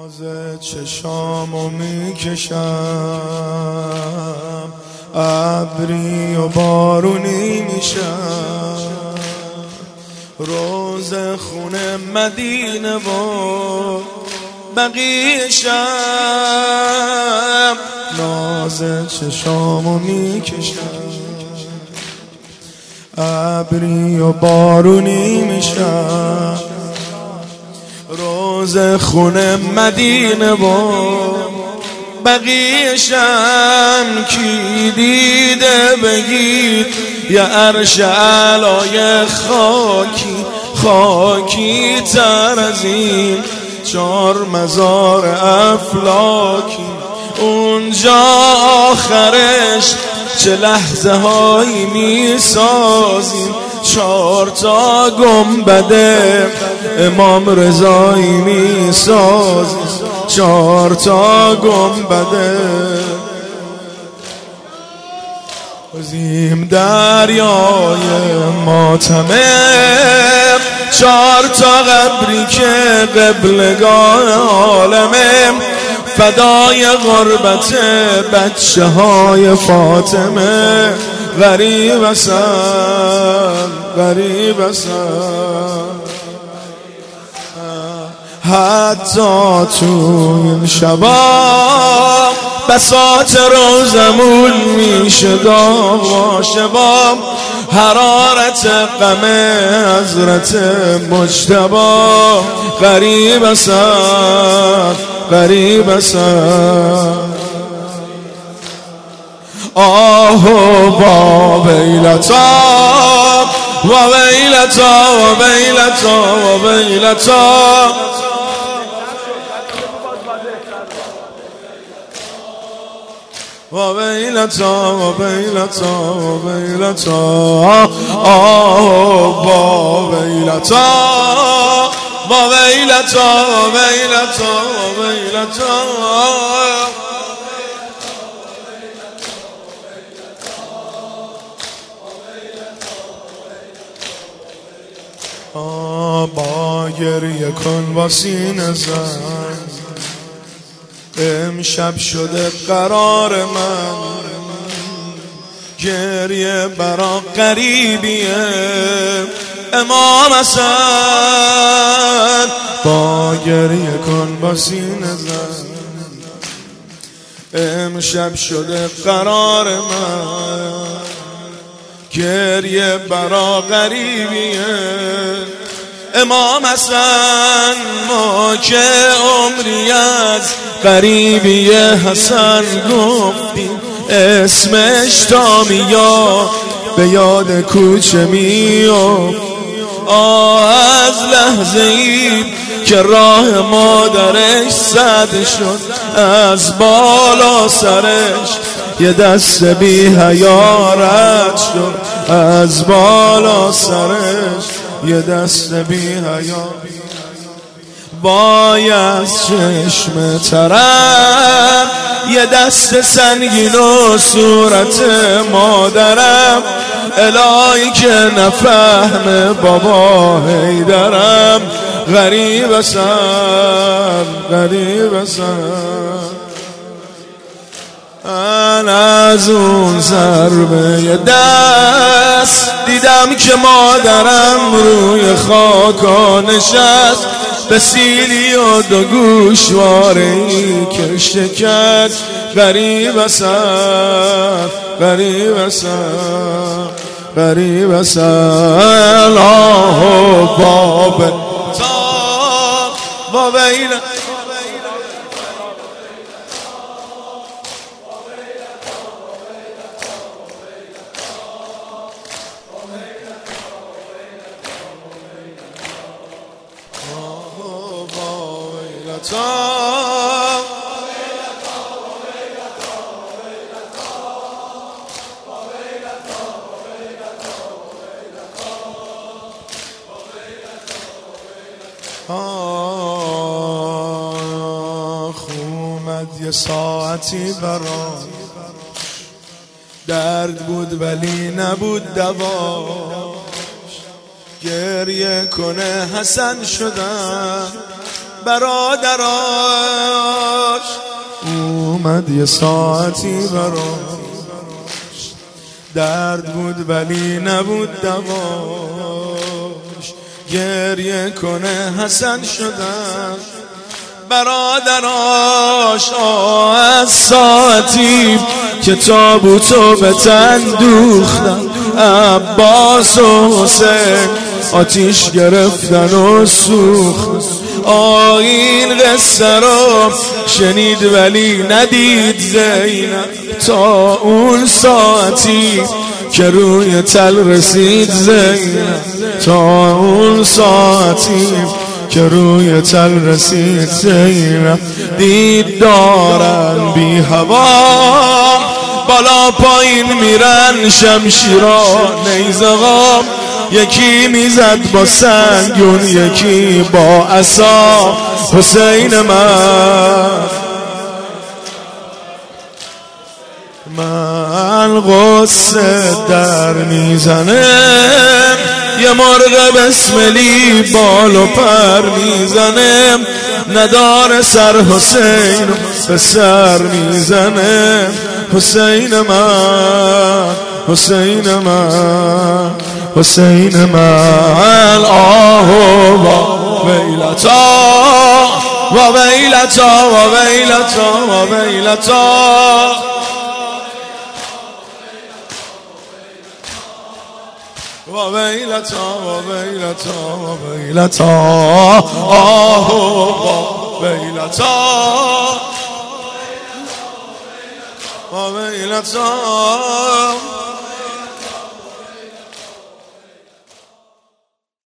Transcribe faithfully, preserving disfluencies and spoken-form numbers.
ناز چشامو میکشم، ابری و بارونی میشم، روز خونه مدینه و بقیه شم. ناز چشامو میکشم، ابری و بارونی میشم، روز خونه مدینه و بقیه شم. کی دیده بگید یه عرش علای خاکی، خاکی تر از این چار مزار افلاکی. اونجا آخرش چه لحظه هایی می سازیم، چار تا گنبد امام رضایی می سازیم، چار تا گنبد عظیم دریای ماتمه. چار تا قبری که قبلگاه عالمه، فدای غربت بچه های فاطمه. غریب هستم، غریب هستم، حتی تو این شبا بساط روزمون میشه داغ و شبا. حرارت غم حضرت مجتبی. غریب هستم، غریب هستم. آه و ویلتا و ویلتا و ویلتا و ویلتا. و ویلتا و ویلتا و ویلتا. آه و ویلتا و ویلتا و ویلتا و ویلتا. با گریه کن با سینه زن، امشب شده قرار من. گریه برا قریبیه امام حسن. با گریه کن با سینه زن، امشب شده قرار من. گریه برا قریبیه امام حسن. ما که عمری از قریبی حسن گفتیم، اسمش تا میاد به یاد کوچه میافت. آه از لحظه ای که راه مادرش سد شد، از بالا سرش یه دست بی حیا رد شد، از بالا سرش یه دست بی حیا. وای از چشم ترم یه دست سنگین و صورت مادرم. الهی که نفهم بابا حیدرم. غریب هستم، غریب هستم. من از اون ضربه دست دیدم که مادرم روی خاکا نشست، به سیلی و دو گوشواره‌ای که شکست. غریب هستم، غریب هستم، غریب هستم. آه و باب تا و ویل. آخ اومد یه ساعتی براش، درد بود ولی نبود دواش. گریه کنه حسن شدم، برادراش اومد یه ساعتی براش، درد بود ولی نبود دواش، گریه کنه حسن شدن برادراش. آه از ساعتی که تابوتو به تن دوختن، عباس و حسین آتیش گرفتن و سوختن. آه این قصه رو شنید ولی ندید زینب، تا اون ساعتی که روی تل رسید زینب، تا اون ساعتی که روی تل رسید زینب. دید دارن بی هوا بالا پایین میرن شمشیرا نیزقام، یکی میزد با سنگون یکی با عصا. حسین من من غصه در میزنه، یه مرغ بسملی بال و پر میزنه، نداره سر حسین به سر میزنه. حسین من حسین من حسین من آه و ویلتا و ویلتا و ویلتا و ویلتا و ویلتا و ویلتا و ویلتا آه و ویلتا و ویلتا